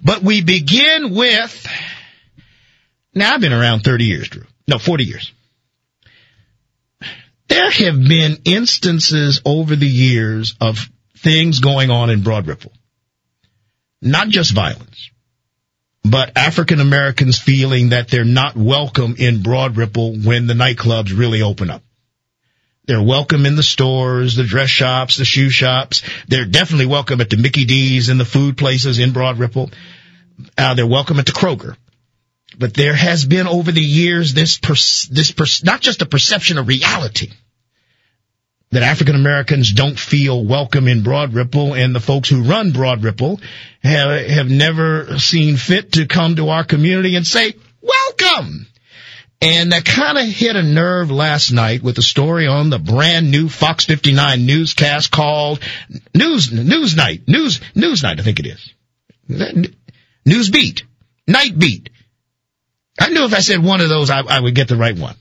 But we begin with, now I've been around 30 years, Drew. No, 40 years. There have been instances over the years of things going on in Broad Ripple. Not just violence, but African Americans feeling that they're not welcome in Broad Ripple when the nightclubs really open up. They're welcome in the stores, the dress shops, the shoe shops. They're definitely welcome at the Mickey D's and the food places in Broad Ripple. They're welcome at the Kroger. But there has been over the years this not just a perception of reality that African Americans don't feel welcome in Broad Ripple, and the folks who run Broad Ripple have never seen fit to come to our community and say, welcome. And that kind of hit a nerve last night with a story on the brand new Fox 59 newscast called Newsnight, I think it is. Newsbeat, Night Beat. I knew if I said one of those, I would get the right one.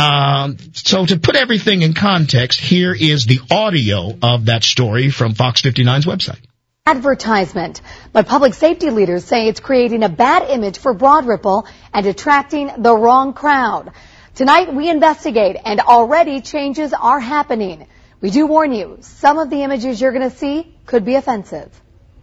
So to put everything in context, here is the audio of that story from Fox 59's website. Advertisement, but public safety leaders say it's creating a bad image for Broad Ripple and attracting the wrong crowd. Tonight we investigate, and already changes are happening. We do warn you, some of the images you're going to see could be offensive.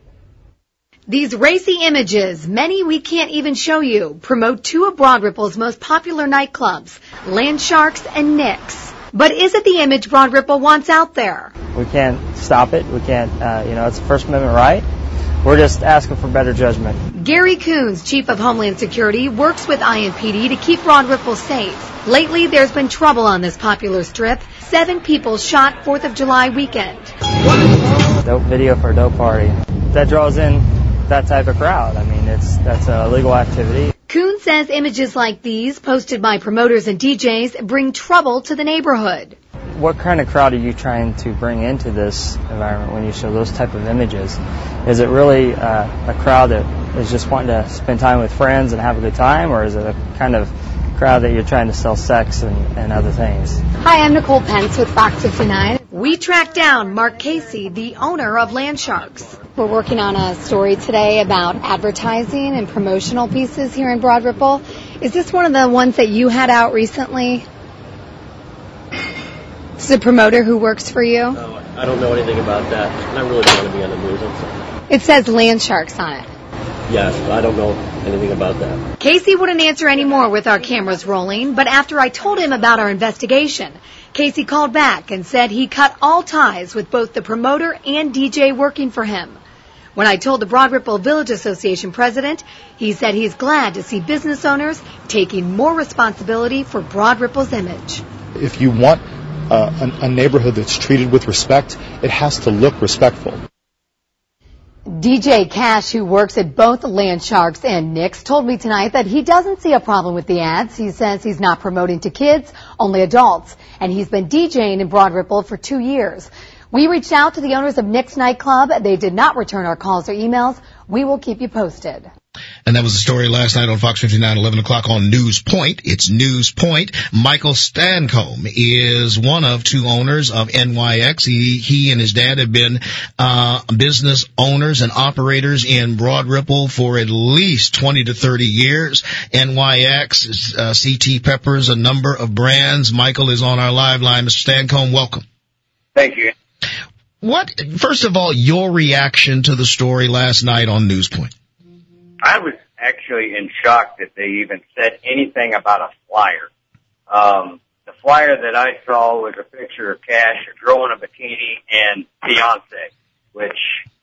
These racy images, many we can't even show you, promote two of Broad Ripple's most popular nightclubs, Land Sharks and Nick's. But is it the image Broad Ripple wants out there? We can't stop it. We can't, it's a First Amendment right. We're just asking for better judgment. Gary Coons, Chief of Homeland Security, works with IMPD to keep Broad Ripple safe. Lately, there's been trouble on this popular strip. 7 people shot 4th of July weekend. Dope video for a dope party. That draws in that type of crowd. I mean, that's a legal activity. Coons says images like these, posted by promoters and DJs, bring trouble to the neighborhood. What kind of crowd are you trying to bring into this environment when you show those type of images? Is it really a crowd that is just wanting to spend time with friends and have a good time, or is it a kind of crowd that you're trying to sell sex and other things? Hi, I'm Nicole Pence with Fox 59. We tracked down Mark Casey, the owner of Land Sharks. We're working on a story today about advertising and promotional pieces here in Broad Ripple. Is this one of the ones that you had out recently? This is a promoter who works for you? No, I don't know anything about that. I really don't want to be on the news. I'm sorry. It says Land Sharks on it. Yes, I don't know anything about that. Casey wouldn't answer any more with our cameras rolling, but after I told him about our investigation, Casey called back and said he cut all ties with both the promoter and DJ working for him. When I told the Broad Ripple Village Association president, he said he's glad to see business owners taking more responsibility for Broad Ripple's image. If you want a neighborhood that's treated with respect, it has to look respectful. DJ Cash, who works at both Land Sharks and Nick's, told me tonight that he doesn't see a problem with the ads. He says he's not promoting to kids, only adults, and he's been DJing in Broad Ripple for 2 years. We reached out to the owners of Nick's nightclub. They did not return our calls or emails. We will keep you posted. And that was the story last night on Fox 59, 11 o'clock on News Point. It's News Point. Michael Stancomb is one of 2 owners of NYX. He and his dad have been business owners and operators in Broad Ripple for at least 20 to 30 years. NYX, CT Peppers, a number of brands. Michael is on our live line. Mr. Stancomb, welcome. Thank you. First of all, your reaction to the story last night on News Point? I was actually in shock that they even said anything about a flyer. The flyer that I saw was a picture of Cash, a girl in a bikini, and Beyonce, which,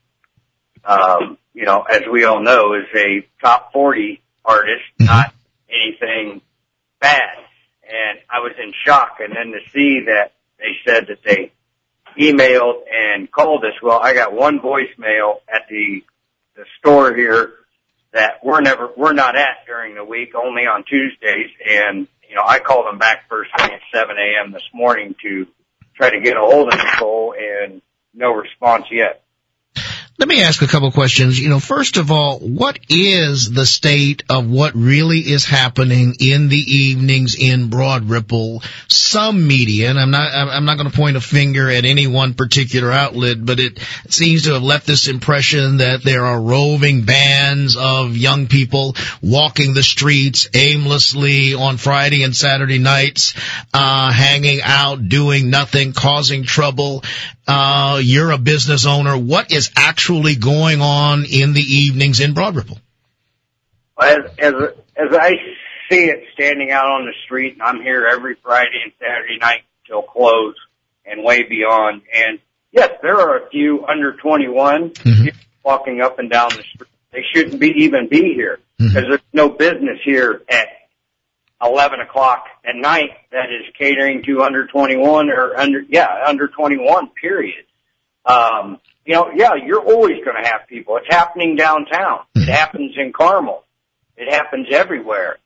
as we all know, is a top 40 artist, not anything bad. And I was in shock. And then to see that they said that they emailed and called us. Well, I got one voicemail at the store here that we're not at during the week, only on Tuesdays. And, I called them back first thing at 7 a.m. this morning to try to get a hold of Nicole, and no response yet. Let me ask a couple questions. First of all, what is the state of what really is happening in the evenings in Broad Ripple? Some media, and I'm not going to point a finger at any one particular outlet, but it seems to have left this impression that there are roving bands of young people walking the streets aimlessly on Friday and Saturday nights, hanging out, doing nothing, causing trouble. You're a business owner. What is actually going on in the evenings in Broad Ripple? As I see it standing out on the street, and I'm here every Friday and Saturday night till close and way beyond. And yes, there are a few under 21 walking up and down the street. They shouldn't even be here because there's no business here at 11 o'clock at night that is catering to under 21 or under 21, period. You're always going to have people. It's happening downtown. It happens in Carmel. It happens everywhere.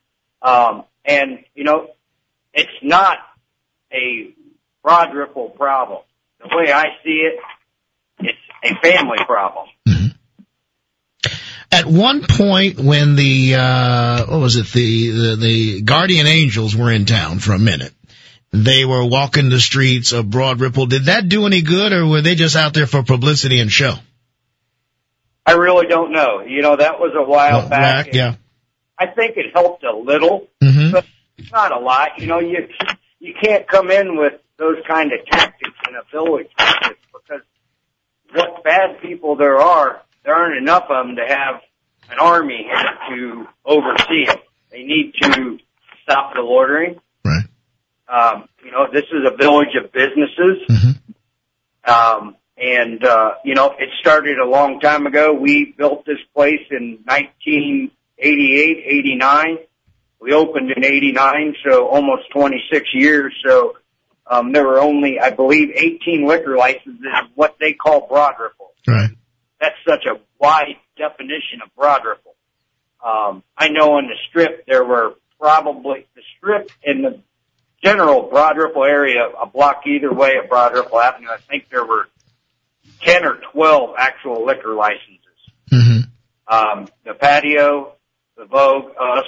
It's not a Broad Ripple problem. The way I see it, it's a family problem. At one point when the Guardian Angels were in town for a minute, they were walking the streets of Broad Ripple. Did that do any good, or were they just out there for publicity and show? I really don't know. That was a while back. Yeah. I think it helped a little, but not a lot. You can't come in with those kind of tactics in a village because what bad people there aren't enough of them to have an army here to oversee it. They need to stop the loitering. Right. This is a village of businesses. It started a long time ago. We built this place in 1988, 89. We opened in 89, so almost 26 years. So, there were only, I believe, 18 liquor licenses, what they call Broad Ripple. Right. That's such a wide definition of Broad Ripple. I know on the Strip there were probably the Strip in the general Broad Ripple area, a block either way of Broad Ripple Avenue. I think there were 10 or 12 actual liquor licenses. The Patio, the Vogue, us,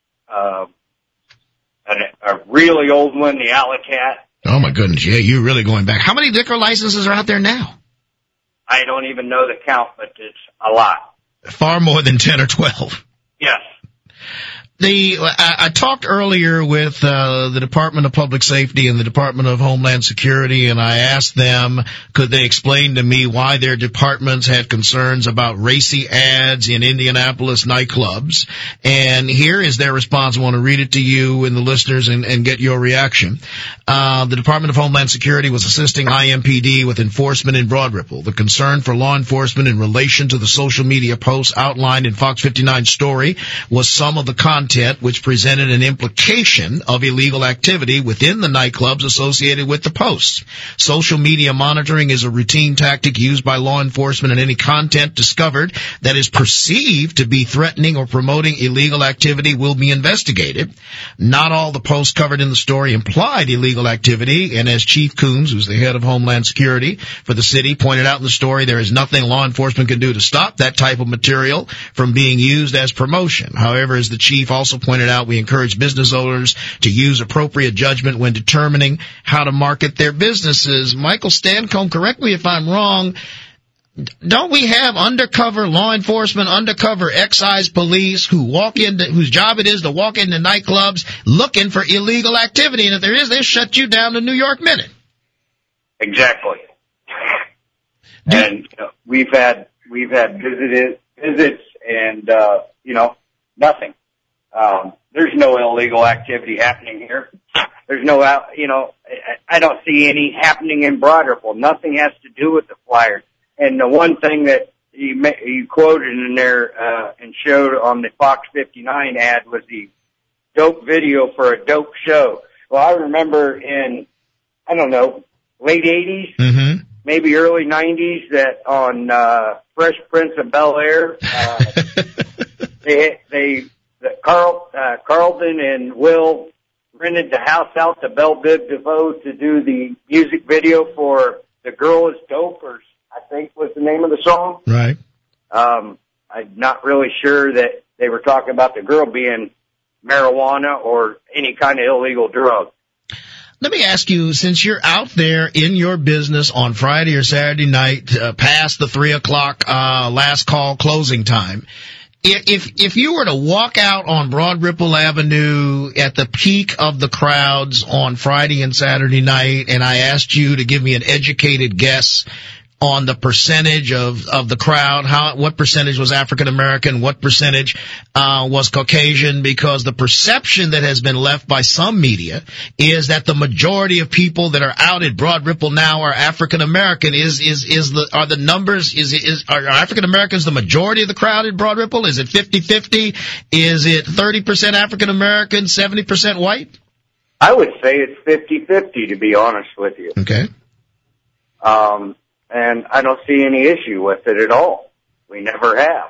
a really old one, the Alley Cat. Oh my goodness, yeah, you're really going back. How many liquor licenses are out there now? I don't even know the count, but it's a lot. Far more than 10 or 12. Yes. I talked earlier with the Department of Public Safety and the Department of Homeland Security, and I asked them, could they explain to me why their departments had concerns about racy ads in Indianapolis nightclubs. And here is their response. I want to read it to you and the listeners and get your reaction. The Department of Homeland Security was assisting IMPD with enforcement in Broad Ripple. The concern for law enforcement in relation to the social media posts outlined in Fox 59's story was some of the content which presented an implication of illegal activity within the nightclubs associated with the posts. Social media monitoring is a routine tactic used by law enforcement, and any content discovered that is perceived to be threatening or promoting illegal activity will be investigated. Not all the posts covered in the story implied illegal activity, and as Chief Coons, who's the head of Homeland Security for the city, pointed out in the story, there is nothing law enforcement can do to stop that type of material from being used as promotion. However, as the chief also pointed out, we encourage business owners to use appropriate judgment when determining how to market their businesses. Michael Stancomb, correct me if I'm wrong, don't we have undercover law enforcement, undercover excise police whose job it is to walk into nightclubs looking for illegal activity, and if there is, they shut you down the New York Minute? Exactly. And we've had visits and nothing. There's no illegal activity happening here. There's no, I don't see any happening in Broad Ripple. Nothing has to do with the flyers. And the one thing that you quoted in there and showed on the Fox 59 ad was the dope video for a dope show. Well, I remember in, late 80s, maybe early 90s, that on Fresh Prince of Bel-Air, Carlton and Will rented the house out to Belle Biv DeVoe to do the music video for The Girl is Dope, or I think was the name of the song. Right. I'm not really sure that they were talking about the girl being marijuana or any kind of illegal drug. Let me ask you, since you're out there in your business on Friday or Saturday night, past the 3 o'clock, last call closing time, if you were to walk out on Broad Ripple Avenue at the peak of the crowds on Friday and Saturday night, and I asked you to give me an educated guess on the percentage of the crowd, what percentage was African American, what percentage was Caucasian, because the perception that has been left by some media is that the majority of people that are out at Broad Ripple now are African American. Are the numbers, are African Americans the majority of the crowd at Broad Ripple? Is it 50-50? Is it 30% African American, 70% white? I would say it's 50-50, to be honest with you. Okay. And I don't see any issue with it at all. We never have.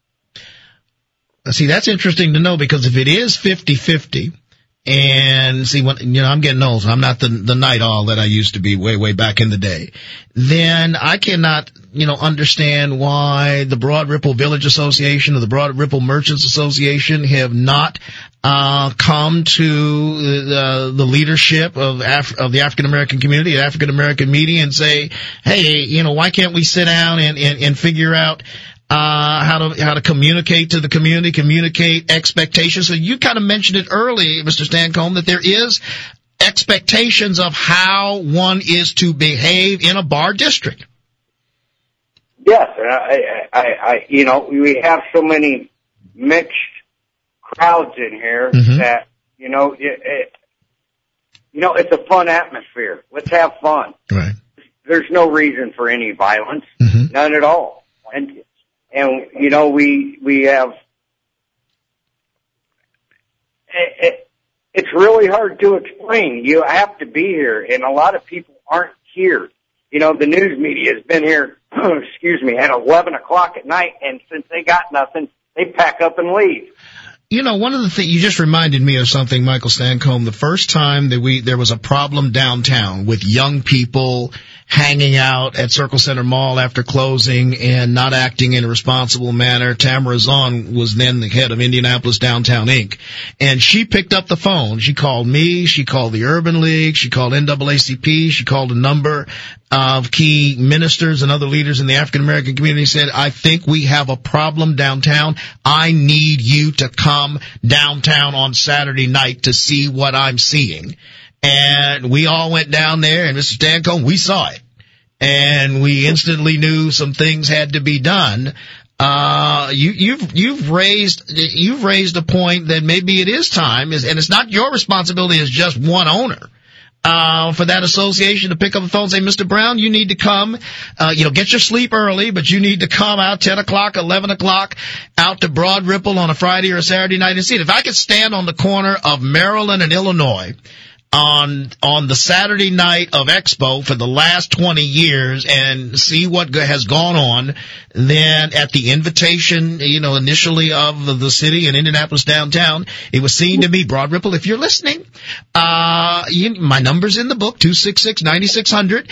See, that's interesting to know, because if it is 50-50, and see, I'm getting old, so I'm not the night owl that I used to be way back in the day, then I cannot, understand why the Broad Ripple Village Association or the Broad Ripple Merchants Association have not come to the leadership of the African American community, African American media, and say, hey, why can't we sit down and figure out how to communicate to the community, communicate expectations. So you kind of mentioned it early, Mr. Stancomb, that there is expectations of how one is to behave in a bar district. Yes, we have so many mixed crowds in here that, it's a fun atmosphere. Let's have fun. Right. There's no reason for any violence, none at all. And we have, it's really hard to explain. You have to be here, and a lot of people aren't here. The news media has been here, at 11 o'clock at night, and since they got nothing, they pack up and leave. One of the things, you just reminded me of something, Michael Stancomb. The first time that there was a problem downtown with young people hanging out at Circle Center Mall after closing and not acting in a responsible manner. Tamara Zahn was then the head of Indianapolis Downtown Inc. And she picked up the phone. She called me. She called the Urban League. She called NAACP. She called a number of key ministers and other leaders in the African American community, said, I think we have a problem downtown. I need you to come downtown on Saturday night to see what I'm seeing. And we all went down there, and Mr. Stancomb, we saw it. And we instantly knew some things had to be done. You've raised a point that maybe it is time, and it's not your responsibility as just one owner, for that association to pick up the phone and say, Mr. Brown, you need to come, get your sleep early, but you need to come out 10 o'clock, 11 o'clock out to Broad Ripple on a Friday or a Saturday night and see it. If I could stand on the corner of Maryland and Illinois on the Saturday night of Expo for the last 20 years and see what has gone on, then at the invitation, initially of the city in Indianapolis downtown, it was seen to me, Broad Ripple, if you're listening, my number's in the book, 266-9600.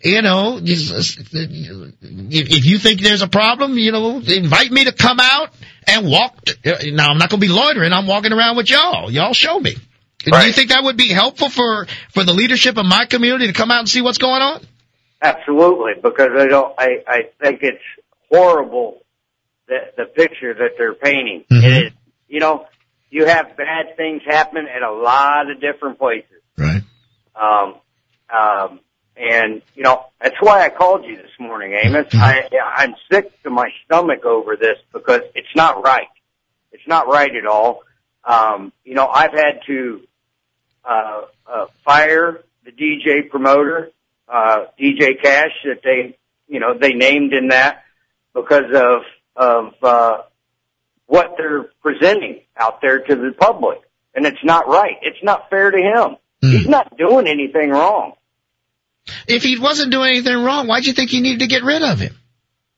If you think there's a problem, invite me to come out and walk. Now, I'm not going to be loitering. I'm walking around with y'all. Y'all show me. Right. Do you think that would be helpful for the leadership of my community to come out and see what's going on? Absolutely, because I think it's horrible the picture that they're painting. It is, you have bad things happen at a lot of different places. Right. And that's why I called you this morning, Amos. I'm sick to my stomach over this because it's not right. It's not right at all. I've had to fire the DJ promoter, DJ Cash, that they named in that because of what they're presenting out there to the public. And it's not right. It's not fair to him. He's not doing anything wrong. If he wasn't doing anything wrong, why'd you think you needed to get rid of him?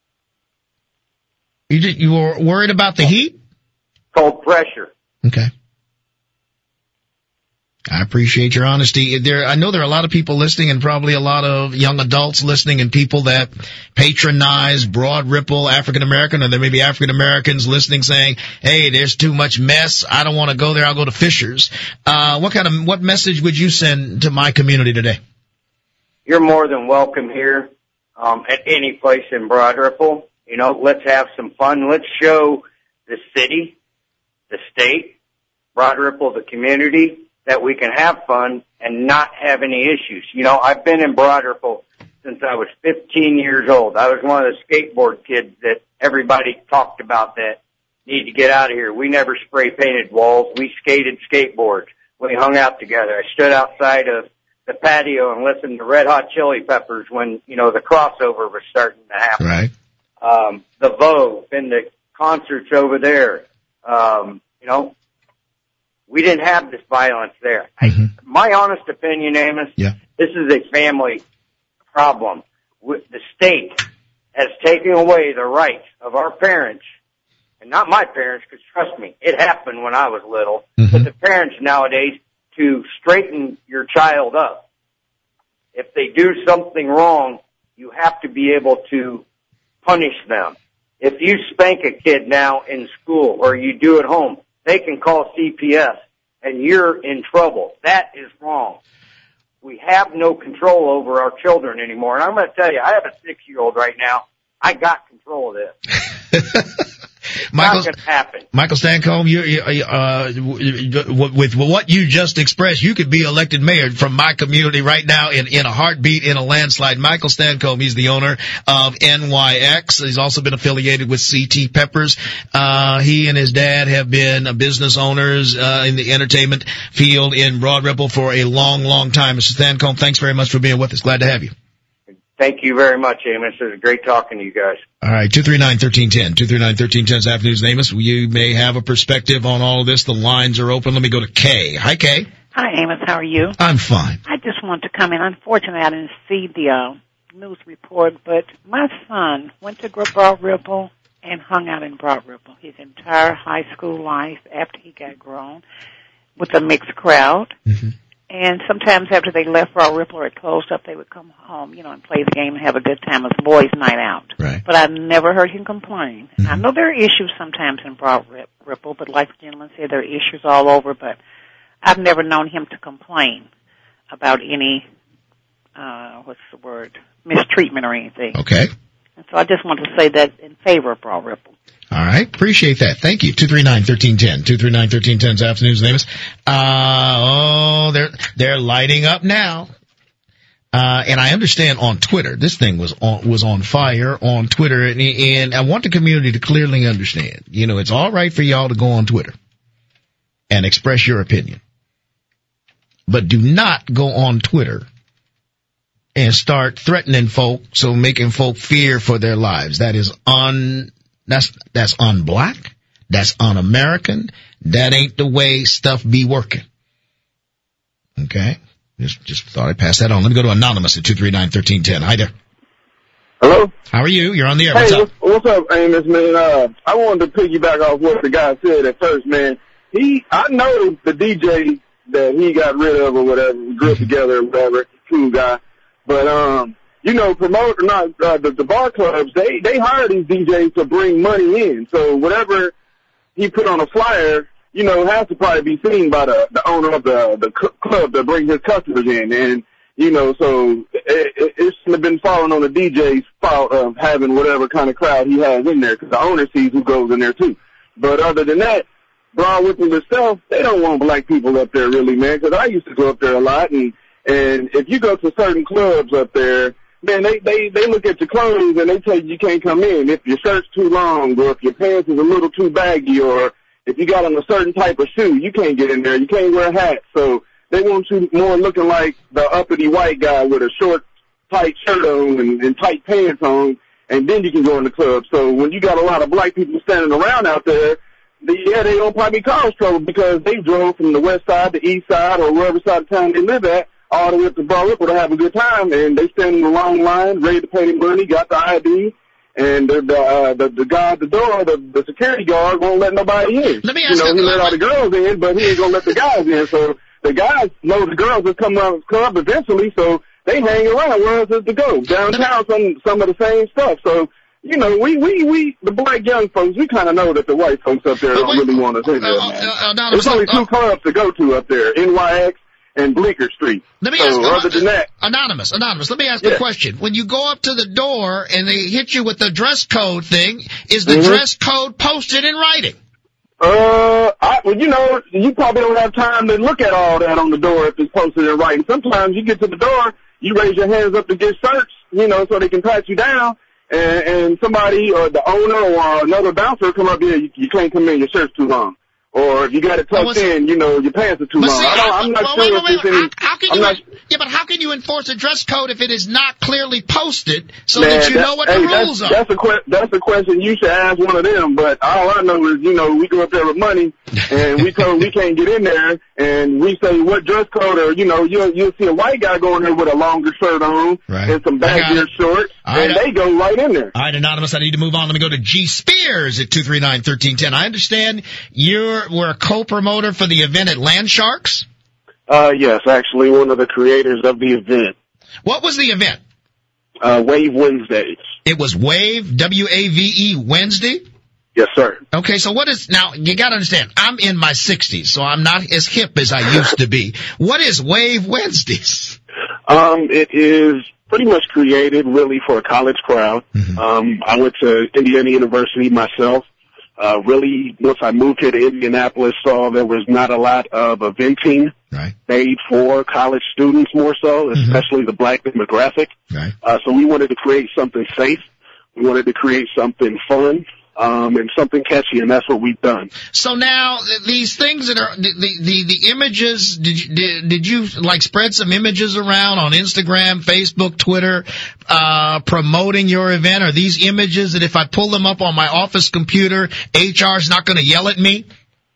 You were worried about the heat? Called pressure. Okay. I appreciate your honesty. I know there are a lot of people listening, and probably a lot of young adults listening, and people that patronize Broad Ripple African American, or there may be African Americans listening saying, "Hey, there's too much mess. I don't want to go there. I'll go to Fishers." What message would you send to my community today? You're more than welcome here, at any place in Broad Ripple. You know, let's have some fun. Let's show the city, the state, Broad Ripple, the community, that we can have fun and not have any issues. You know, I've been in Broad Ripple since I was 15 years old. I was one of the skateboard kids that everybody talked about that need to get out of here. We never spray painted walls. We skated skateboards. We hung out together. I stood outside of the patio and listened to Red Hot Chili Peppers when, you know, the crossover was starting to happen. Right. The Vogue and the concerts over there. You know, we didn't have this violence there. My honest opinion, Amos, this is a family problem. The state has taken away the rights of our parents, and not my parents, because trust me, it happened when I was little, but the parents nowadays, to straighten your child up. If they do something wrong, you have to be able to punish them. If you spank a kid now in school or you do at home, they can call CPS and you're in trouble. That is wrong. We have no control over our children anymore. And I'm going to tell you, I have a 6-year-old right now. I got control of this. Not going to happen. Michael Stancomb, with what you just expressed, you could be elected mayor from my community right now in a heartbeat, in a landslide. Michael Stancomb, he's the owner of NYX. He's also been affiliated with CT Peppers. He and his dad have been business owners in the entertainment field in Broad Ripple for a long, long time. Mr. Stancomb, thanks very much for being with us. Glad to have you. Thank you very much, Amos. It was great talking to you guys. All right, 239-1310. 239-1310's Afternoons Amos. You may have a perspective on all of this. The lines are open. Let me go to Kay. Hi, Kay. Hi, Amos. How are you? I'm fine. I just want to come in. Unfortunately, I didn't see the news report, but my son went to Broad Ripple and hung out in Broad Ripple his entire high school life after he got grown with a mixed crowd. And sometimes after they left Broad Ripple or it closed up, they would come home, you know, and play the game and have a good time as boys' night out. Right. But I've never heard him complain. I know there are issues sometimes in Broad Ripple, but like the gentleman said, there are issues all over, but I've never known him to complain about any, mistreatment or anything. Okay. And so I just want to say that in favor of Broad Ripple. All right. Appreciate that. Thank you. 239-1310. 239-1310's Afternoons Amos. They're lighting up now. And I understand on Twitter, this thing was on fire on Twitter, and I want the community to clearly understand, you know, it's all right for y'all to go on Twitter and express your opinion. But do not go on Twitter and start threatening folk, so making folk fear for their lives. That is that's un-black. That's un-American. That ain't the way stuff be working. Okay? Just thought I'd pass that on. Let me go to Anonymous at 239-1310. Hi there. Hello? How are you? You're on the air. Hey, what's up, Amos, man? I wanted to piggyback off what the guy said at first, man. I know the DJ that he got rid of or whatever, we grew up together or whatever, cool guy. But, you know, the bar clubs, they hire these DJs to bring money in. So whatever he put on a flyer, you know, has to probably be seen by the owner of the club that brings his customers in. And, you know, so it shouldn't have been falling on the DJ's fault of having whatever kind of crowd he has in there, because the owner sees who goes in there too. But other than that, Broad Ripple itself, they don't want black people up there really, man, because I used to go up there a lot. And if you go to certain clubs up there, man, they look at your clothes and they tell you can't come in. If your shirt's too long, or if your pants is a little too baggy, or if you got on a certain type of shoe, you can't get in there. You can't wear a hat. So they want you more looking like the uppity white guy with a short, tight shirt on and tight pants on, and then you can go in the club. So when you got a lot of black people standing around out there, they don't probably cause trouble, because they drove from the west side, the east side, or wherever side of town they live at, all the way up to Broad Ripple to have a good time, and they stand in a long line, ready to pay their money, got the ID, and the guy at the door, the security guard, won't let nobody in. Let me ask he let all the girls in, but he ain't gonna let the guys in, so the guys know the girls will come up eventually, so they hang around. Where else is to go? Downtown, some of the same stuff. So, you know, we the black young folks, we kind of know that the white folks up there don't really want us in there, man. There's only two clubs to go to up there, NYX and Bleecker Street. Let me ask other than that, Anonymous, let me ask a question. When you go up to the door and they hit you with the dress code thing, is the dress code posted in writing? Well, you know, you probably don't have time to look at all that on the door if it's posted in writing. Sometimes you get to the door, you raise your hands up to get searched, you know, so they can pat you down, and somebody or the owner or another bouncer come up here, you can't come in, your shirt's too long. Or if you got it tucked in, you know, your pants are too long. I'm not sure if there's any... but how can you enforce a dress code if it is not clearly posted so that you know what the rules are? That's a question you should ask one of them, but all I know is, you know, we go up there with money, and we told we can't get in there, and we say what dress code, or, you know, you'll see a white guy going there with a longer shirt on and some baggier shorts, and they go right in there. All right, Anonymous, I need to move on. Let me go to G. Spears at 239-1310. I understand we're a co-promoter for the event at Land Sharks? Yes, actually one of the creators of the event. What was the event? Wave Wednesdays. It was Wave, W-A-V-E, Wednesday? Yes, sir. Okay, so now, you gotta understand, I'm in my 60s, so I'm not as hip as I used to be. What is Wave Wednesdays? It is pretty much created really for a college crowd. I went to Indiana University myself. Really, once I moved here to Indianapolis, saw there was not a lot of eventing made for college students more so, especially the black demographic. So we wanted to create something safe. We wanted to create something fun. And something catchy, and that's what we've done. So now, these things that are, the images, did you like spread some images around on Instagram, Facebook, Twitter, promoting your event? Are these images that if I pull them up on my office computer, HR's not gonna yell at me?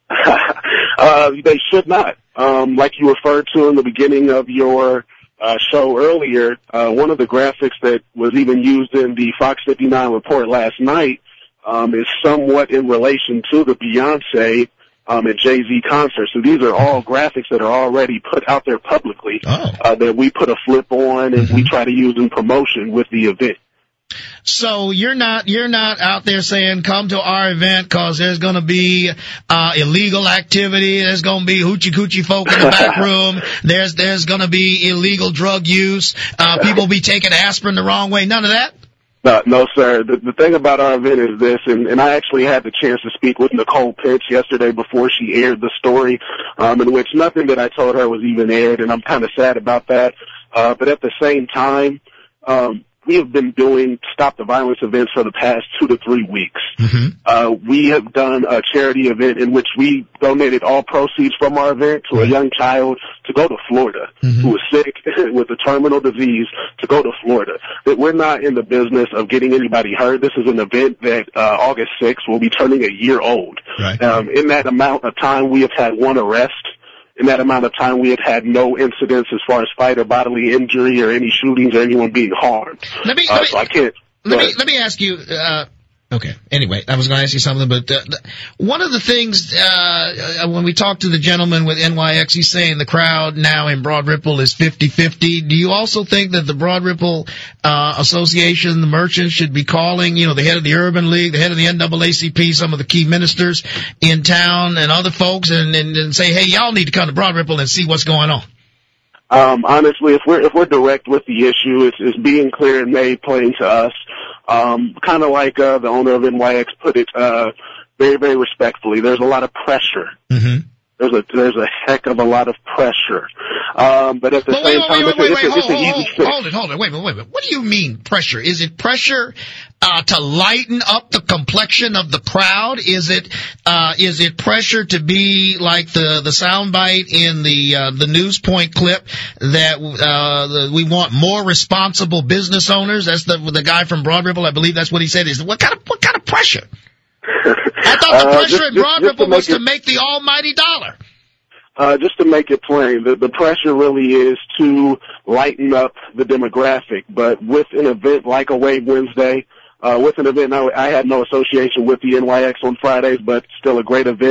They should not. Like you referred to in the beginning of your show earlier, one of the graphics that was even used in the Fox 59 report last night is somewhat in relation to the Beyonce and Jay-Z concert. So these are all graphics that are already put out there publicly that we put a flip on and we try to use in promotion with the event. So you're not out there saying come to our event because there's going to be illegal activity, there's going to be hoochie coochie folk in the back room, there's going to be illegal drug use, people be taking aspirin the wrong way, none of that? No, sir. The thing about our event is this, and I actually had the chance to speak with Nicole Pitts yesterday before she aired the story, in which nothing that I told her was even aired, and I'm kind of sad about that. But at the same time, we have been doing Stop the Violence events for the past 2 to 3 weeks. We have done a charity event in which we donated all proceeds from our event to a young child to go to Florida who was sick with a terminal disease, to go to Florida. That we're not in the business of getting anybody hurt. This is an event that August 6th will be turning a year old. In that amount of time, we have had 1 arrest. In that amount of time, we have had no incidents as far as fight or bodily injury or any shootings or anyone being harmed. Let me ask you, okay, anyway, I was going to ask you something, but one of the things, when we talked to the gentleman with NYX, he's saying the crowd now in Broad Ripple is 50-50. Do you also think that the Broad Ripple Association, the merchants, should be calling, you know, the head of the Urban League, the head of the NAACP, some of the key ministers in town and other folks and say, hey, y'all need to come to Broad Ripple and see what's going on? Honestly, if we're direct with the issue, it's being clear and made plain to us. Kind of like the owner of NYX put it very, very respectfully. There's a lot of pressure. There's a heck of a lot of pressure. But at the same time, it's an easy fix. Hold it. Wait a minute. What do you mean pressure? Is it pressure to lighten up the complexion of the crowd? Is it pressure to be like the soundbite in the News Point clip that we want more responsible business owners? That's the guy from Broad Ripple. I believe that's what he said. Is what kind of pressure? I thought the pressure at Broad Ripple was to make the almighty dollar. Just to make it plain, the pressure really is to lighten up the demographic. But with an event like a Wave Wednesday, I had no association with the NYX on Fridays, but still a great event.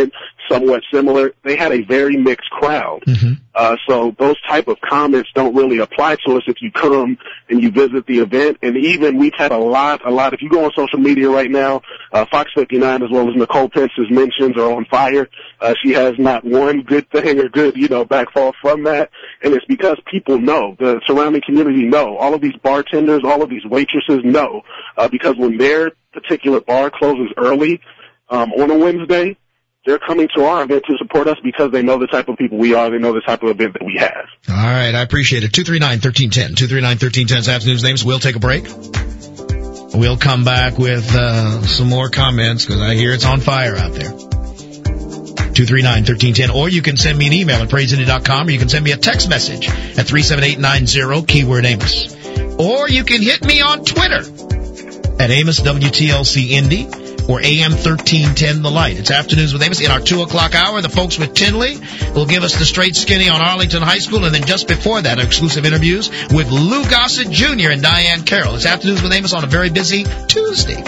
somewhat similar, they had a very mixed crowd. So those type of comments don't really apply to us if you come and you visit the event. And even we've had a lot, if you go on social media right now, Fox 59 as well as Nicole Pence's mentions are on fire. She has not one good thing or good, backfall from that. And it's because people know, the surrounding community know, all of these bartenders, all of these waitresses know, because when their particular bar closes early, on a Wednesday, they're coming to our event to support us because they know the type of people we are. They know the type of event that we have. All right. I appreciate it. 239-1310. 239-1310 is afternoon's names. We'll take a break. We'll come back with some more comments because I hear it's on fire out there. 239-1310. Or you can send me an email at praiseindie.com, or you can send me a text message at 37890, keyword Amos. Or you can hit me on Twitter at Amos WTLC Indy. Or AM 1310 The Light. It's Afternoons with Amos. In our 2 o'clock hour, the folks with Tinley will give us the straight skinny on Arlington High School, and then just before that, exclusive interviews with Lou Gossett Jr. and Diane Carroll. It's Afternoons with Amos on a very busy Tuesday.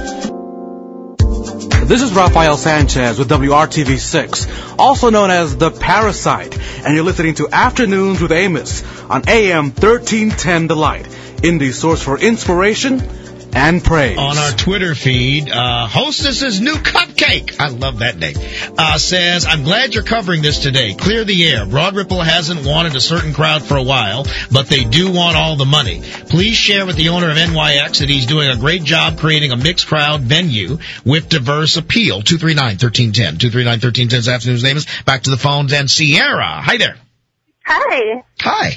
This is Rafael Sanchez with WRTV6, also known as The Parasite, and you're listening to Afternoons with Amos on AM 1310 The Light, Indie's source for inspiration and praise. On our Twitter feed, Hostess's New Cupcake, I love that name, says, I'm glad you're covering this today. Clear the air. Broad Ripple hasn't wanted a certain crowd for a while, but they do want all the money. Please share with the owner of NYX that he's doing a great job creating a mixed crowd venue with diverse appeal. 239-1310. 239-1310 is Afternoon's Name. Back to the phones and Sierra. Hi there. Hi. Hi.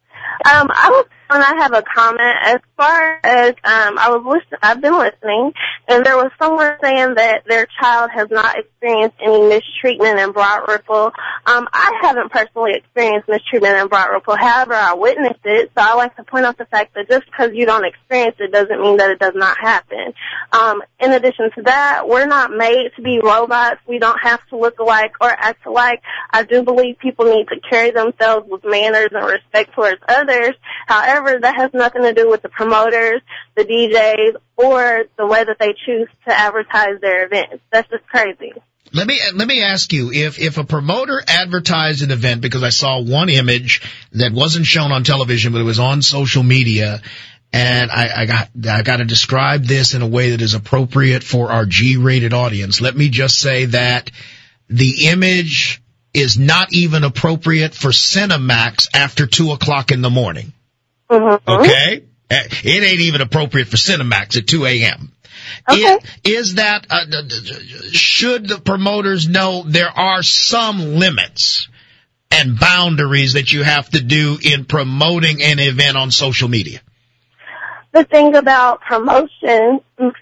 I have a comment. As far as I've been listening, and there was someone saying that their child has not experienced any mistreatment in Broad Ripple. I haven't personally experienced mistreatment in Broad Ripple. However, I witnessed it, so I like to point out the fact that just because you don't experience it doesn't mean that it does not happen. In addition to that, we're not made to be robots. We don't have to look alike or act alike. I do believe people need to carry themselves with manners and respect towards others. However, that has nothing to do with the promoters, the DJs, or the way that they choose to advertise their events. That's just crazy. Let me ask you, if a promoter advertised an event, because I saw one image that wasn't shown on television, but it was on social media, and I got to describe this in a way that is appropriate for our G-rated audience. Let me just say that the image is not even appropriate for Cinemax after 2 o'clock in the morning. Okay? It ain't even appropriate for Cinemax at 2 a.m. Okay. Is that, should the promoters know there are some limits and boundaries that you have to do in promoting an event on social media? The thing about promotion and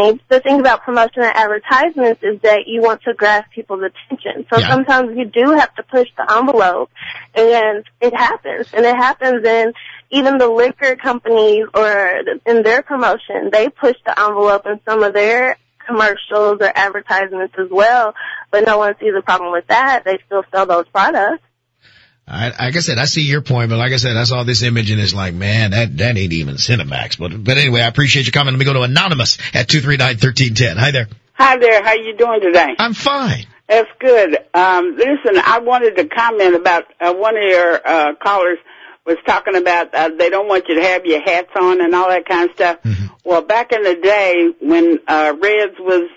advertisements is that you want to grasp people's attention. So sometimes you do have to push the envelope, and it happens. And it happens in even the liquor companies or in their promotion. They push the envelope in some of their commercials or advertisements as well, but no one sees a problem with that. They still sell those products. Like I said, I see your point, but like I said, I saw this image and it's like, man, that ain't even Cinemax. But anyway, I appreciate your comment. Let me go to Anonymous at 239-1310. Hi there. Hi there. How you doing today? I'm fine. That's good. Listen, I wanted to comment about one of your callers was talking about they don't want you to have your hats on and all that kind of stuff. Mm-hmm. Well, back in the day when Reds was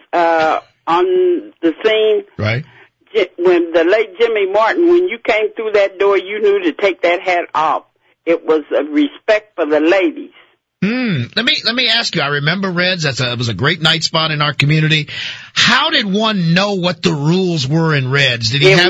on the scene, right? When the late Jimmy Martin, when you came through that door, you knew to take that hat off. It was a respect for the ladies. Let me ask you. I remember Reds. It was a great night spot in our community. How did one know what the rules were in Reds? It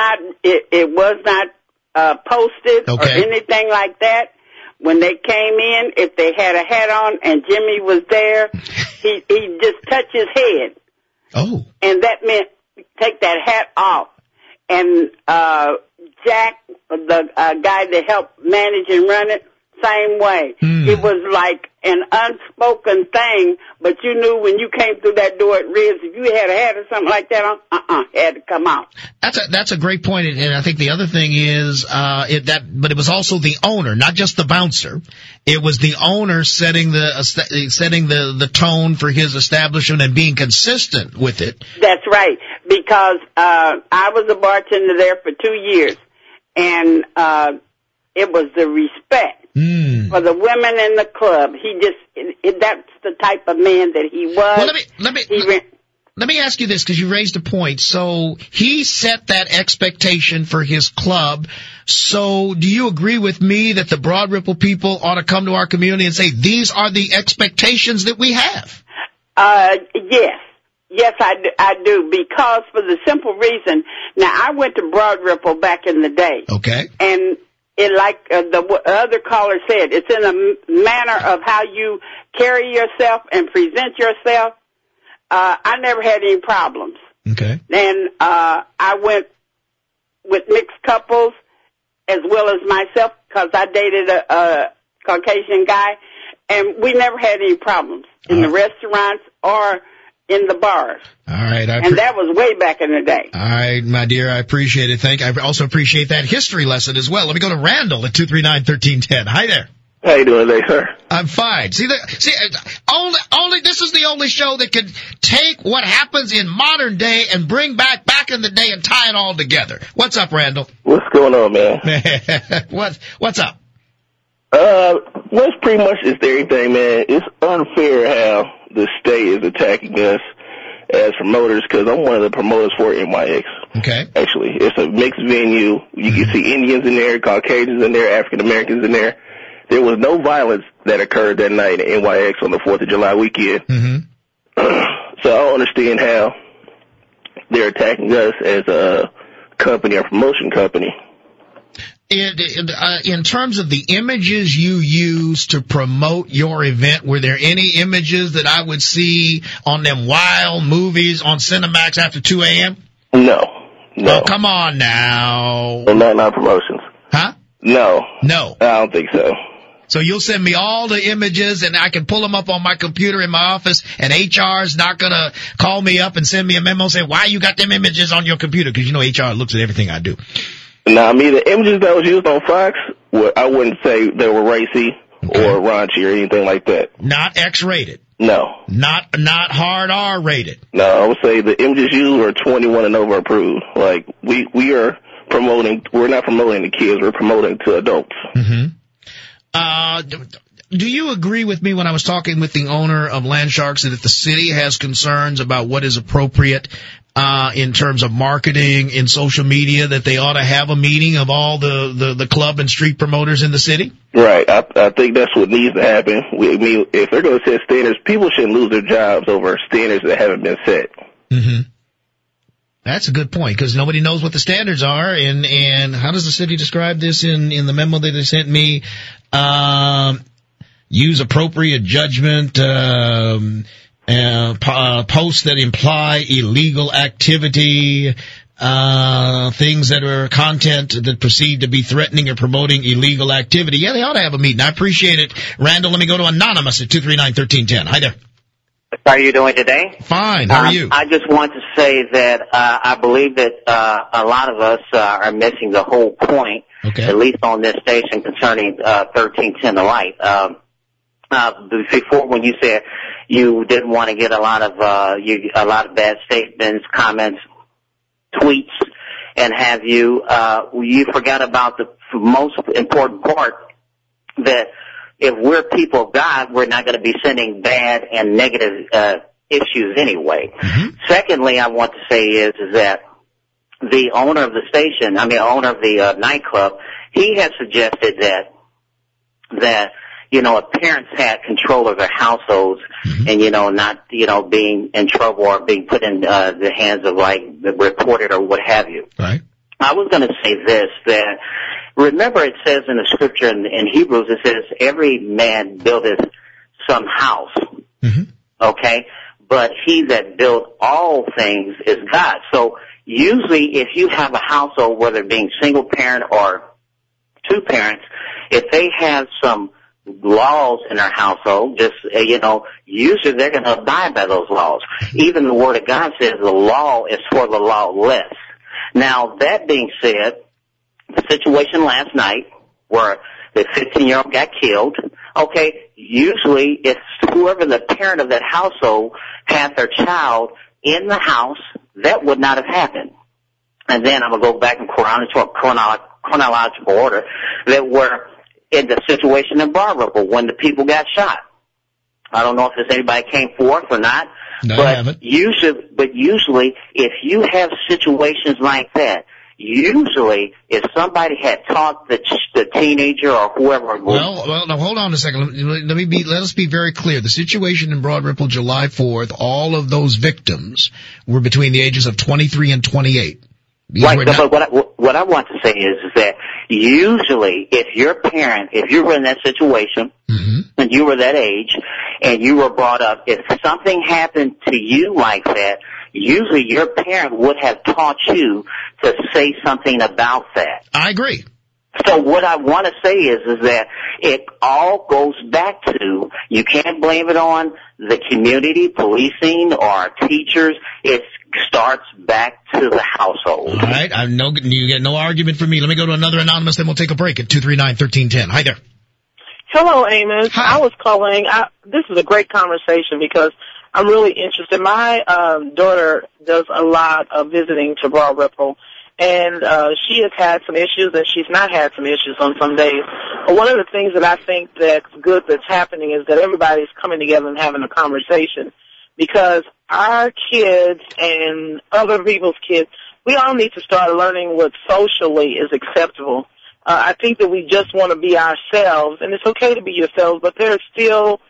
was not posted or anything like that. When they came in, if they had a hat on and Jimmy was there, he just touched his head. Oh, and that meant take that hat off. And Jack, the guy that helped manage and run it, same way. It was like an unspoken thing, but you knew when you came through that door at Reds, if you had a hat or something like that on, it had to come out. That's a great point, and I think the other thing is but it was also the owner, not just the bouncer. It was the owner setting the tone for his establishment and being consistent with it. That's right. because I was a bartender there for 2 years, and it was the respect for the women in the club. He just, that's the type of man that he was. Well, let me ask you this, because you raised a point. So he set that expectation for his club. So do you agree with me that the Broad Ripple people ought to come to our community and say, these are the expectations that we have? Yes. Yes, I do, because for the simple reason, now I went to Broad Ripple back in the day. Okay. And it, like the other caller said, it's in a manner of how you carry yourself and present yourself. I never had any problems. Okay. And I went with mixed couples as well as myself, because I dated a Caucasian guy, and we never had any problems in the restaurants or in the bars. All right. And that was way back in the day. All right, my dear, I appreciate it. I also appreciate that history lesson as well. Let me go to Randall at 239-1310. Hi there. How you doing today, sir? I'm fine. Only this is the only show that can take what happens in modern day and bring back in the day and tie it all together. What's up, Randall? What's going on, man? What's up? What's pretty much just everything, man. It's unfair how the state is attacking us as promoters, because I'm one of the promoters for NYX. Okay. Actually, it's a mixed venue. You can see Indians in there, Caucasians in there, African Americans in there. There was no violence that occurred that night in NYX on the 4th of July weekend. Mm-hmm. So I don't understand how they're attacking us as a company or promotion company. In terms of the images you use to promote your event, were there any images that I would see on them wild movies on Cinemax after 2 a.m.? No. Oh, come on now. Not promotions. Huh? No. I don't think so. So you'll send me all the images, and I can pull them up on my computer in my office, and HR's not going to call me up and send me a memo saying, why you got them images on your computer? Because, HR looks at everything I do. Now, the images that was used on Fox, I wouldn't say they were racy or raunchy or anything like that. Not X-rated? No. Not hard R-rated? No, I would say the images used were 21 and over approved. Like, we are promoting, we're not promoting the kids, we're promoting to adults. Mm-hmm. Do you agree with me when I was talking with the owner of Land Sharks that if the city has concerns about what is appropriate in terms of marketing in social media, that they ought to have a meeting of all the club and street promoters in the city? Right. I think that's what needs to happen. If they're going to set standards, people shouldn't lose their jobs over standards that haven't been set. Mm-hmm. That's a good point, because nobody knows what the standards are, and how does the city describe this in the memo that they sent me? Use appropriate judgment, posts that imply illegal activity, things that are content that perceived to be threatening or promoting illegal activity. Yeah, they ought to have a meeting. I appreciate it. Randall, let me go to Anonymous at 239-1310. Hi there. How are you doing today? Fine. How are you? I just want to say that I believe that a lot of us are missing the whole point, at least on this station, concerning 1310 The Light. Before, when you said you didn't want to get a lot of bad statements, comments, tweets, and have you forgot about the most important part, that if we're people of God, we're not going to be sending bad and negative issues anyway. Mm-hmm. Secondly, I want to say is that the owner of the station, owner of the nightclub, he has suggested that if parents had control of their households, mm-hmm. and not being in trouble or being put in the hands of reported or what have you. Right. I was going to say this, that remember it says in the scripture in Hebrews, it says every man buildeth some house. Mm-hmm. Okay? But he that built all things is God. So usually if you have a household, whether it being single parent or two parents, if they have some laws in their household, just, usually they're going to abide by those laws. Even the Word of God says the law is for the lawless. Now, that being said, the situation last night where the 15-year-old got killed, usually it's whoever the parent of that household has their child in the house, that would not have happened. And then I'm going to go back in chronological order that were in the situation in Broad Ripple when the people got shot. I don't know if there's anybody came forth or not, no, but usually if you have situations like that, usually if somebody had taught the teenager or whoever. Well, now hold on a second. Let us be very clear. The situation in Broad Ripple, July 4th, all of those victims were between the ages of 23 and 28. Right, but what I want to say is that usually if you were in that situation, and you were that age, and you were brought up, if something happened to you like that, usually your parent would have taught you to say something about that. I agree. So what I want to say is that it all goes back to, you can't blame it on the community, policing, or teachers. It starts back to the household. All right. You get no argument from me. Let me go to another anonymous, then we'll take a break at 239-1310. Hi there. Hello, Amos. Hi. I was calling. This is a great conversation because I'm really interested. My daughter does a lot of visiting to Broad Ripple, and she has had some issues, and she's not had some issues on some days. But one of the things that I think that's good that's happening is that everybody's coming together and having a conversation, because our kids and other people's kids, we all need to start learning what socially is acceptable. I think that we just want to be ourselves, and it's okay to be yourselves, but there's still,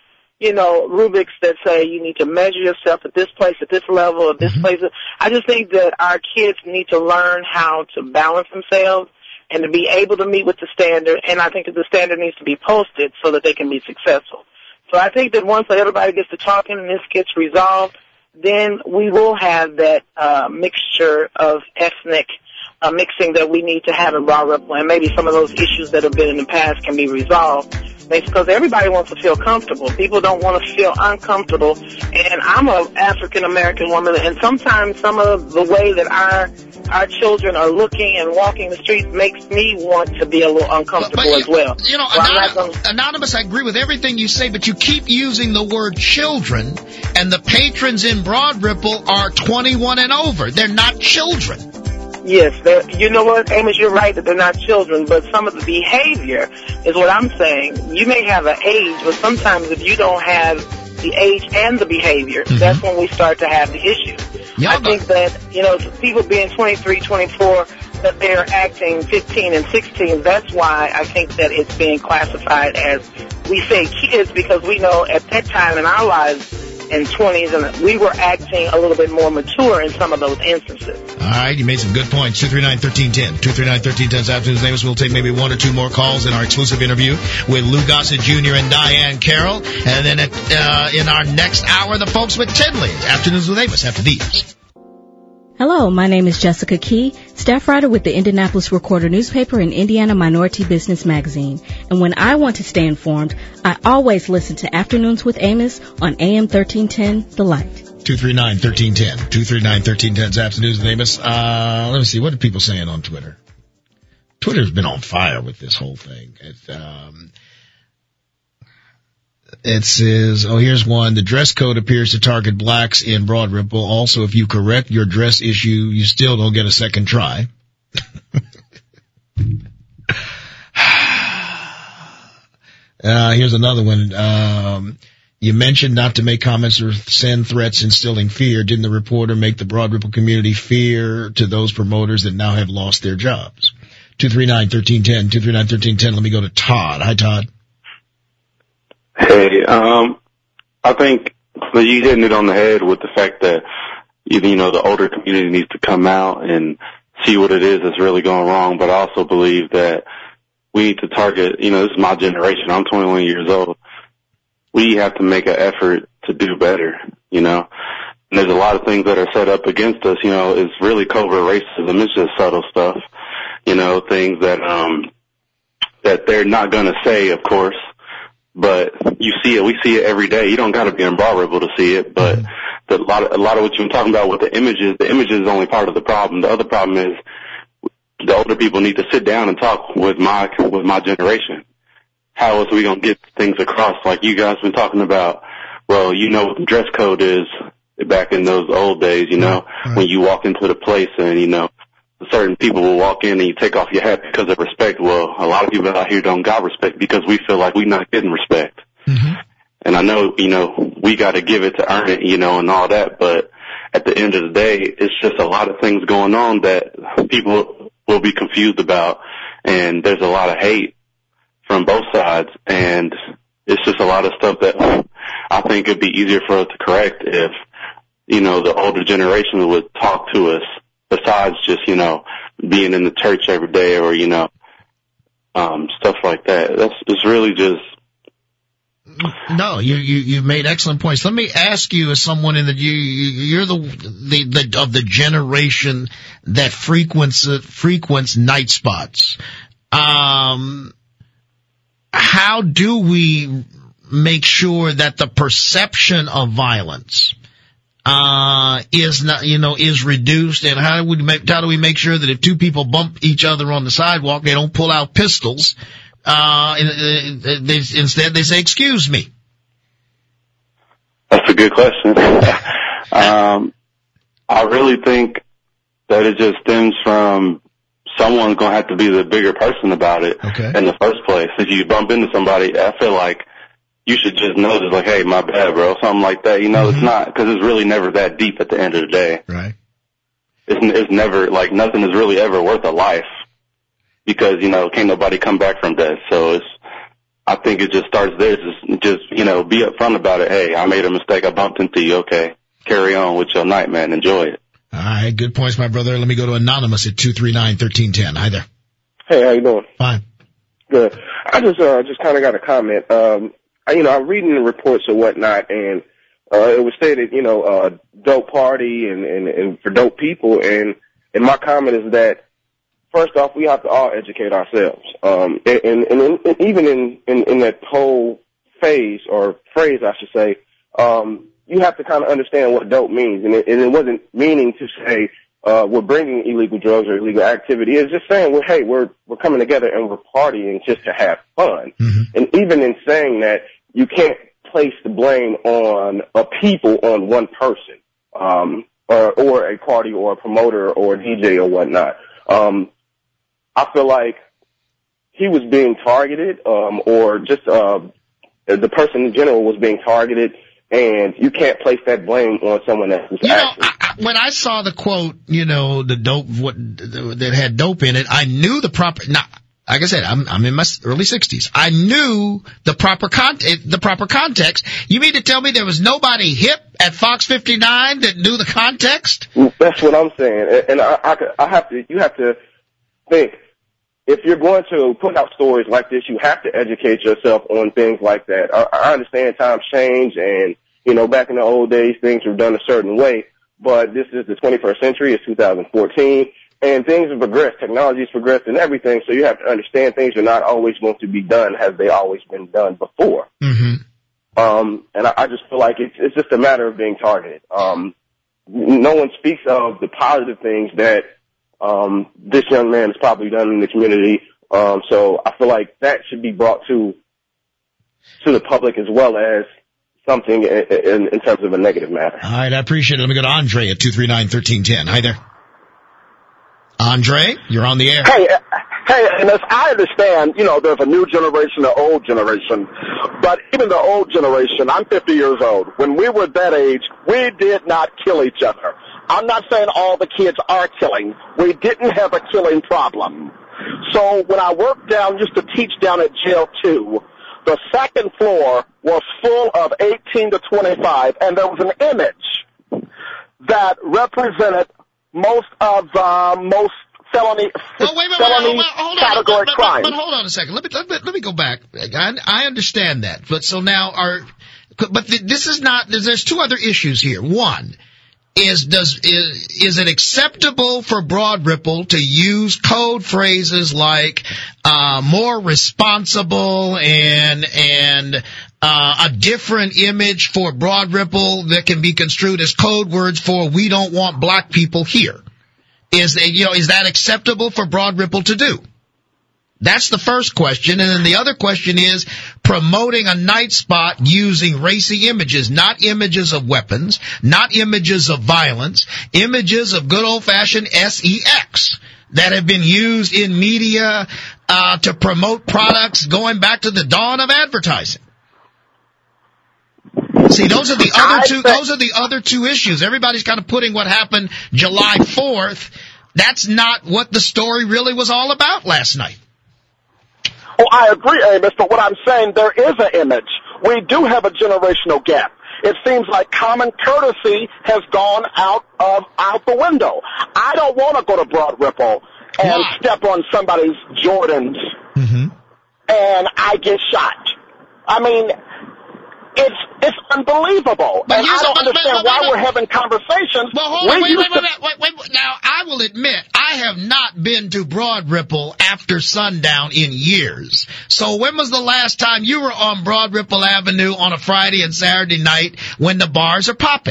rubrics that say you need to measure yourself at this place, at this level, at this place. I just think that our kids need to learn how to balance themselves and to be able to meet with the standard, and I think that the standard needs to be posted so that they can be successful. So I think that once everybody gets to talking and this gets resolved, then we will have that mixture of ethnic mixing that we need to have in Broad Ripple, and maybe some of those issues that have been in the past can be resolved. Because everybody wants to feel comfortable. People don't want to feel uncomfortable. And I'm an African-American woman, and sometimes some of the way that our children are looking and walking the streets makes me want to be a little uncomfortable as well. Anonymous, I agree with everything you say, but you keep using the word children, and the patrons in Broad Ripple are 21 and over. They're not children. Yes, you know what, Amos, you're right that they're not children, but some of the behavior is what I'm saying. You may have an age, but sometimes if you don't have the age and the behavior, that's when we start to have the issue. I think that, people being 23, 24, that they're acting 15 and 16, that's why I think that it's being classified as, we say kids, because we know at that time in our lives, in 20s, and we were acting a little bit more mature in some of those instances. All right, you made some good points. 239-1310. 239-1310's afternoon's Amos. We'll take maybe one or two more calls in our exclusive interview with Lou Gossett Jr. and Diane Carroll. And then in our next hour, the folks with Tinley. Afternoons with Amos after these. Hello, my name is Jessica Key, staff writer with the Indianapolis Recorder newspaper and Indiana Minority Business magazine. And when I want to stay informed, I always listen to Afternoons with Amos on AM 1310, The Light. 239-1310. 239-1310's Afternoons with Amos. Let me see. What are people saying on Twitter? Twitter's been on fire with this whole thing. It says, here's one. The dress code appears to target blacks in Broad Ripple. Also, if you correct your dress issue, you still don't get a second try. Here's another one. You mentioned not to make comments or send threats instilling fear. Didn't the reporter make the Broad Ripple community fear to those promoters that now have lost their jobs? 239-1310. 239-1310. Let me go to Todd. Hi, Todd. Hey, I think that you hitting it on the head with the fact that, the older community needs to come out and see what it is that's really going wrong, but I also believe that we need to target, this is my generation. I'm 21 years old. We have to make an effort to do better, And there's a lot of things that are set up against us, it's really covert racism. It's just subtle stuff, things that they're not going to say, of course. But you see it, we see it every day. You don't got to be in Broad Ripple to see it, but a lot of what you've been talking about with the images is only part of the problem. The other problem is the older people need to sit down and talk with my generation. How else are we going to get things across? Like you guys been talking about, what the dress code is, back in those old days, you know, when you walk into the place and, you know, certain people will walk in and you take off your hat because of respect. Well, a lot of people out here don't got respect because we feel like we're not getting respect. Mm-hmm. And I know, you know, we got to give it to earn it, you know, and all that. But at the end of the day, it's just a lot of things going on that people will be confused about. And there's a lot of hate from both sides. And it's just a lot of stuff that I think it'd be easier for us to correct if, you know, the older generation would talk to us besides just, you know, being in the church every day or, you know, stuff like that. It's really just. No, you made excellent points. Let me ask you, as someone in you're the of the generation that frequents night spots. How do we make sure that the perception of violence is reduced, and how do we make sure that if two people bump each other on the sidewalk, they don't pull out pistols? Instead they say, "Excuse me." That's a good question. I really think that it just stems from someone's going to have to be the bigger person about it in the first place. If you bump into somebody, I feel like you should just know, just like, hey, my bad, bro, something like that. You know, It's not, because it's really never that deep at the end of the day. Right. It's never, like, nothing is really ever worth a life because, you know, can't nobody come back from death. So I think it just starts there. Just, you know, be upfront about it. Hey, I made a mistake. I bumped into you. Okay. Carry on with your night, man. Enjoy it. All right. Good points, my brother. Let me go to Anonymous at 239-1310. Hi there. Hey, how you doing? Fine. Good. I just kind of got a comment. I'm reading the reports or whatnot, and it was stated, you know, dope party and for dope people, and my comment is that first off, we have to all educate ourselves, and even in that whole phase or phrase, I should say, you have to kind of understand what dope means, and it wasn't meaning to say we're bringing illegal drugs or illegal activity. It's just saying, well, hey, we're coming together and we're partying just to have fun, and even in saying that, you can't place the blame on a people on one person, or a party or a promoter or a DJ or whatnot. I feel like he was being targeted, or just, the person in general was being targeted, and you can't place that blame on someone else's action. When I saw the quote, you know, the dope, that had dope in it, I knew the proper, like I said, I'm in my early 60s. I knew the proper context. You mean to tell me there was nobody hip at Fox 59 that knew the context? That's what I'm saying. And you have to think, if you're going to put out stories like this, you have to educate yourself on things like that. I understand times change, and, you know, back in the old days, things were done a certain way, but this is the 21st century. It's 2014. And things have progressed, technology's progressed and everything, so you have to understand things are not always going to be done as they always been done before. Mm-hmm. And I just feel like it's just a matter of being targeted. No one speaks of the positive things that this young man has probably done in the community, so I feel like that should be brought to the public as well as something in terms of a negative matter. All right, I appreciate it. Let me go to Andre at 239-1310. Hi there. Andre, you're on the air. Hey, and as I understand, you know, there's a new generation, an old generation. But even the old generation, I'm 50 years old. When we were that age, we did not kill each other. I'm not saying all the kids are killing. We didn't have a killing problem. So when I used to teach down at jail 2, the second floor was full of 18 to 25, and there was an image that represented most felony category crimes. But hold on a second. Let me go back. I understand that. But so now this is not, there's two other issues here. One, is it acceptable for Broad Ripple to use code phrases like more responsible and a different image for Broad Ripple that can be construed as code words for we don't want black people here? Is that acceptable for Broad Ripple to do? That's the first question. And then the other question is promoting a night spot using racy images, not images of weapons, not images of violence, images of good old-fashioned sex that have been used in media to promote products going back to the dawn of advertising. See, those are the other two issues. Everybody's kind of putting what happened July 4th. That's not what the story really was all about last night. Oh, I agree, Amos, but what I'm saying, there is an image. We do have a generational gap. It seems like common courtesy has gone out the window. I don't want to go to Broad Ripple and step on somebody's Jordans and I get shot. I mean, it's unbelievable. And I don't understand why we're having conversations. Well, hold on, wait. Now, I will admit, I have not been to Broad Ripple after sundown in years. So when was the last time you were on Broad Ripple Avenue on a Friday and Saturday night when the bars are popping?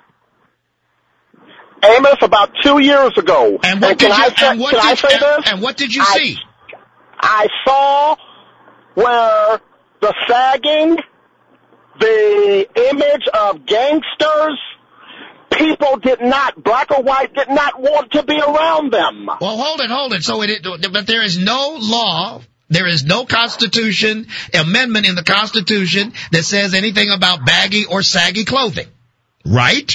Amos, about 2 years ago. And what did you see? I saw where the sagging, the image of gangsters, people black or white, did not want to be around them. Well, hold it. But there is no law, there is no constitution, amendment in the Constitution that says anything about baggy or saggy clothing. Right?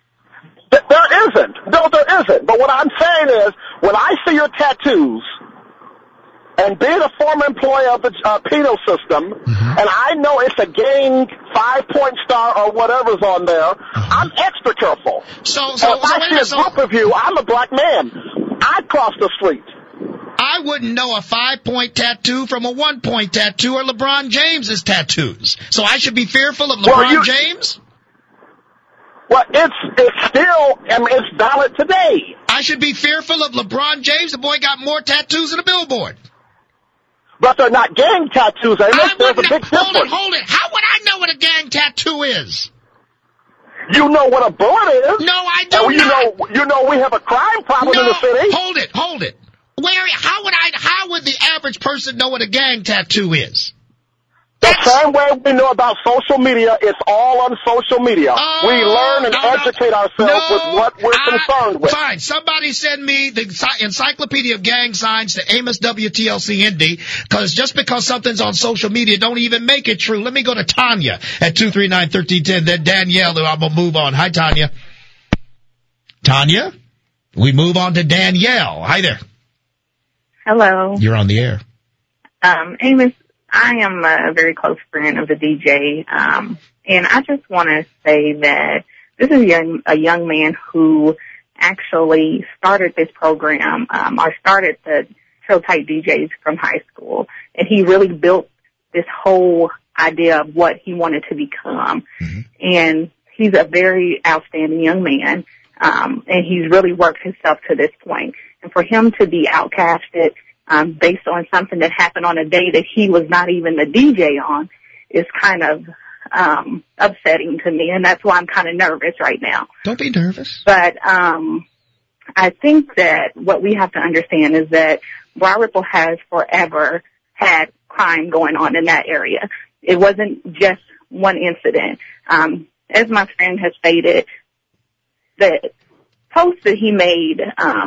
There isn't. No, there isn't. But what I'm saying is, when I see your tattoos, and being a former employee of the penal system, and I know it's a gang 5-point star or whatever's on there, I'm extra careful. So if I see a group of you, I'm a black man. I cross the street. I wouldn't know a 5-point tattoo from a 1-point tattoo or LeBron James's tattoos. So I should be fearful of LeBron James? Well, it's still, it's valid today. I should be fearful of LeBron James? The boy got more tattoos than a billboard. But they're not gang tattoos, There's a big difference. Hold it. How would I know what a gang tattoo is? You know what a bullet is. No, I don't. You know we have a crime problem in the city. Hold it. How would the average person know what a gang tattoo is? The same way we know about social media, it's all on social media. We learn and educate ourselves with what we're concerned with. Fine. Somebody send me the Encyclopedia of Gang Signs to Amos WTLC Indy, because something's on social media don't even make it true. Let me go to Tanya at 239-1310, then Danielle, who I'm going to move on. Hi, Tanya. Tanya? We move on to Danielle. Hi there. Hello. You're on the air. Amos, I am a very close friend of the DJ, and I just want to say that this is a young man who actually started this program, or started the Chill Tight DJs from high school, and he really built this whole idea of what he wanted to become. And he's a very outstanding young man, and he's really worked himself to this point. And for him to be outcasted based on something that happened on a day that he was not even the DJ on is kind of upsetting to me, and that's why I'm kind of nervous right now. Don't be nervous. But I think that what we have to understand is that Broad Ripple has forever had crime going on in that area. It wasn't just one incident. As my friend has stated, the post that he made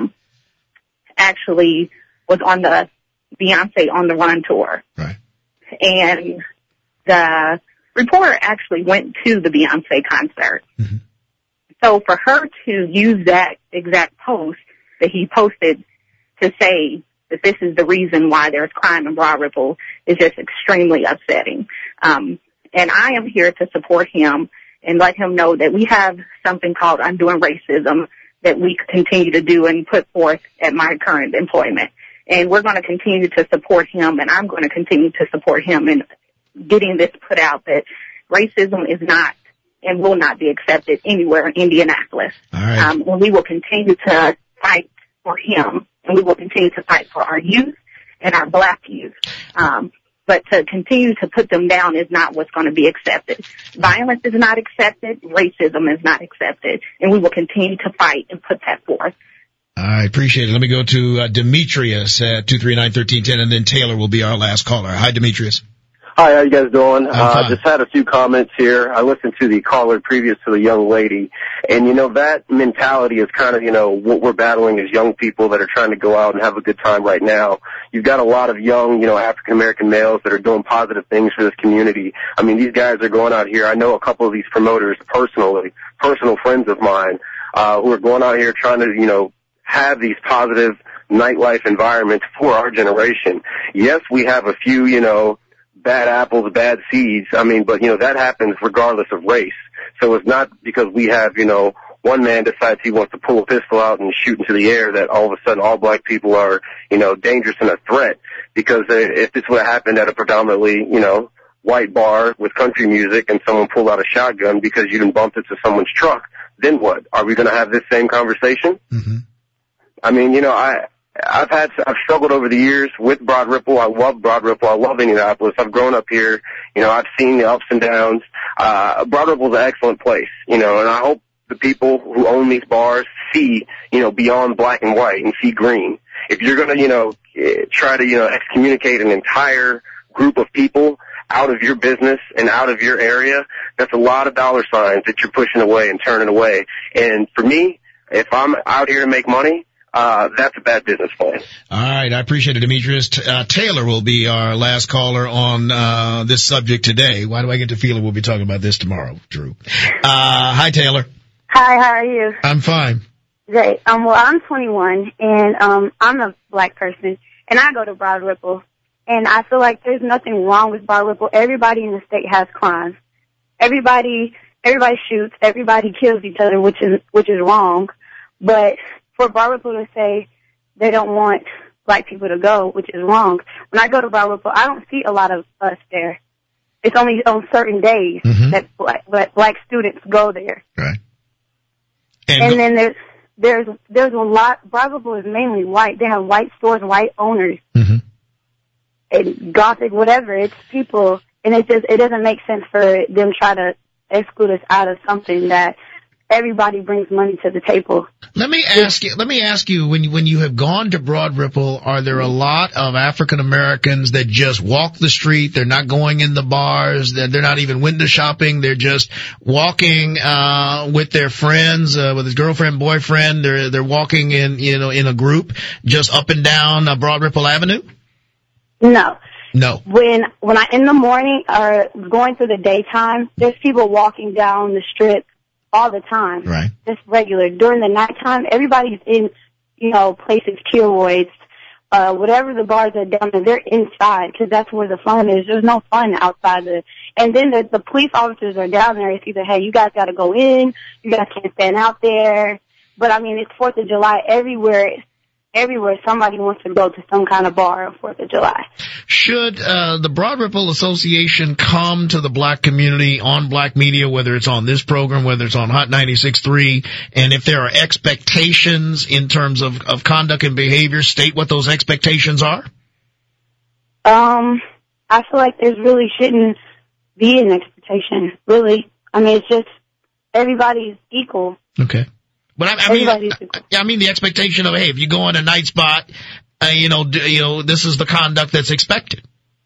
actually was on the Beyonce on the Run tour. Right. And the reporter actually went to the Beyonce concert. So for her to use that exact post that he posted to say that this is the reason why there's crime in Broad Ripple is just extremely upsetting. And I am here to support him and let him know that we have something called Undoing Racism that we continue to do and put forth at my current employment. And we're going to continue to support him, and I'm going to continue to support him in getting this put out that racism is not and will not be accepted anywhere in Indianapolis. All right. And we will continue to fight for him, and we will continue to fight for our youth and our black youth. But to continue to put them down is not what's going to be accepted. Violence is not accepted. Racism is not accepted. And we will continue to fight and put that forth. I appreciate it. Let me go to Demetrius at 239-1310, and then Taylor will be our last caller. Hi, Demetrius. Hi, how you guys doing? Just had a few comments here. I listened to the caller previous to the young lady, and, that mentality is kind of, what we're battling as young people that are trying to go out and have a good time right now. You've got a lot of young, African-American males that are doing positive things for this community. I mean, these guys are going out here. I know a couple of these promoters personal friends of mine, who are going out here trying to, have these positive nightlife environments for our generation. Yes, we have a few, bad apples, bad seeds. I mean, but, that happens regardless of race. So it's not because we have, one man decides he wants to pull a pistol out and shoot into the air that all of a sudden all black people are, dangerous and a threat. Because if this would have happened at a predominantly, white bar with country music and someone pulled out a shotgun because you didn't bump into someone's truck, then what? Are we going to have this same conversation? Mm-hmm. I mean, I've struggled over the years with Broad Ripple. I love Broad Ripple. I love Indianapolis. I've grown up here. I've seen the ups and downs. Broad Ripple's an excellent place, and I hope the people who own these bars see, beyond black and white and see green. If you're going to, try to, excommunicate an entire group of people out of your business and out of your area, that's a lot of dollar signs that you're pushing away and turning away. And for me, if I'm out here to make money, that's a bad business plan. All right. I appreciate it, Demetrius. Taylor will be our last caller on this subject today. Why do I get the feeling we'll be talking about this tomorrow, Drew? Hi, Taylor. Hi, how are you? I'm fine. Great. Well, I'm 21, and I'm a black person, and I go to Broad Ripple, and I feel like there's nothing wrong with Broad Ripple. Everybody in the state has crimes. Everybody shoots. Everybody kills each other, which is wrong. But for Broad Ripple to say they don't want black people to go, which is wrong. When I go to Broad Ripple, I don't see a lot of us there. It's only on certain days that black students go there. Right. And then there's a lot. Broad Ripple is mainly white. They have white stores, white owners, and Gothic, whatever. It's people, and it doesn't make sense for them try to exclude us out of something that everybody brings money to the table. Let me ask you, when you have gone to Broad Ripple, are there a lot of African Americans that just walk the street? They're not going in the bars. They're not even window shopping. They're just walking, with their friends, with his girlfriend, boyfriend. They're walking in a group just up and down Broad Ripple Avenue? No. When I in the morning or going through the daytime, there's people walking down the strip all the time. Right. Just regular. During the nighttime, everybody's in, places, Kilroy's, whatever the bars are down there, they're inside because that's where the fun is. There's no fun outside and then the police officers are down there. It's either, hey, you guys got to go in, you guys can't stand out there. But I mean, it's 4th of July everywhere somebody wants to go to some kind of bar on 4th of July. Should the Broad Ripple Association come to the black community on black media, whether it's on this program, whether it's on Hot 96.3, and if there are expectations in terms of conduct and behavior, state what those expectations are? I feel like there really shouldn't be an expectation, really. I mean, it's just everybody's equal. Okay. But I mean the expectation of, hey, if you go on a night spot, this is the conduct that's expected.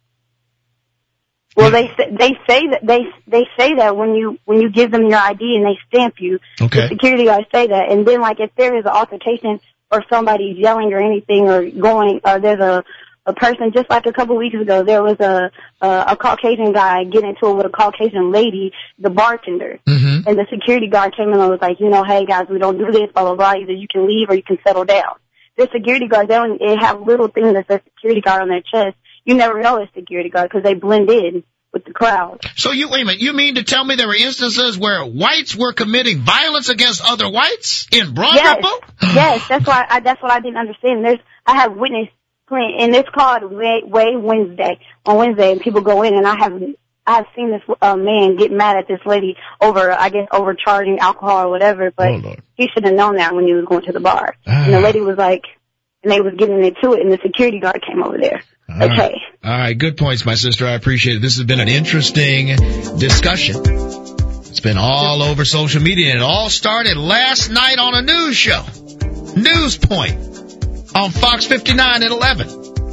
Well, they say that when you give them your ID and they stamp you, the security guards say that. And then, like, if there is an altercation or somebody's yelling or anything or there's a person, just like a couple weeks ago, there was a Caucasian guy getting into it with a Caucasian lady, the bartender. Mm-hmm. And the security guard came in and was like, hey guys, we don't do this, blah, blah, blah. Either you can leave or you can settle down. The security guards, they have little things that says security guard on their chest. You never know it's security guard because they blend in with the crowd. So wait a minute, you mean to tell me there were instances where whites were committing violence against other whites in Broad Ripple? Yes, that's what I didn't understand. I have witnessed, and it's called Way Wednesday on Wednesday, and people go in, and I have seen this man get mad at this lady overcharging alcohol or whatever, but he should have known that when he was going to the bar. And the lady was like, and they was getting into it, and the security guard came over there. All right, good points, my sister. I appreciate it. This has been an interesting discussion. It's been all over social media, and it all started last night on a news show. News Point on Fox 59 at 11.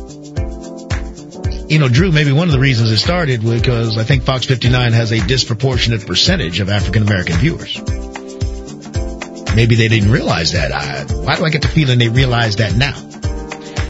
You know, Drew, maybe one of the reasons it started was because I think Fox 59 has a disproportionate percentage of African-American viewers. Maybe they didn't realize that. Why do I get the feeling they realize that now?